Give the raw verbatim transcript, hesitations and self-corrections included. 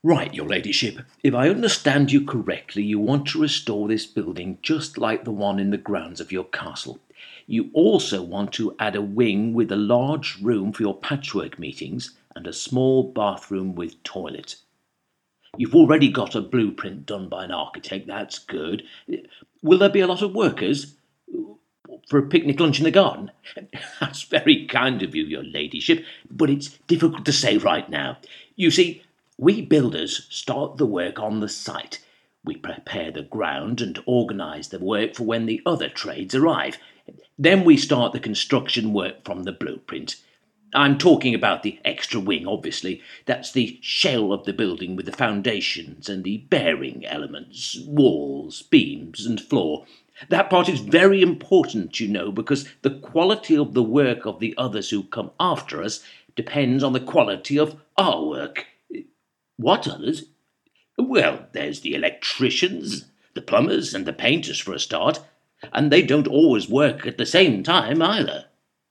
Right, your ladyship. If I understand you correctly, you want to restore this building just like the one in the grounds of your castle. You also want to add a wing with a large room for your patchwork meetings and a small bathroom with toilet. You've already got a blueprint done by an architect, that's good. Will there be a lot of workers for a picnic lunch in the garden? That's very kind of you, your ladyship, but it's difficult to say right now. You see, we builders start the work on the site. We prepare the ground and organise the work for when the other trades arrive. Then we start the construction work from the blueprint. I'm talking about the extra wing, obviously. That's the shell of the building with the foundations and the bearing elements, walls, beams and floor. That part is very important, you know, because the quality of the work of the others who come after us depends on the quality of our work. What others? Well, there's the electricians, the plumbers and the painters for a start, and they don't always work at the same time either.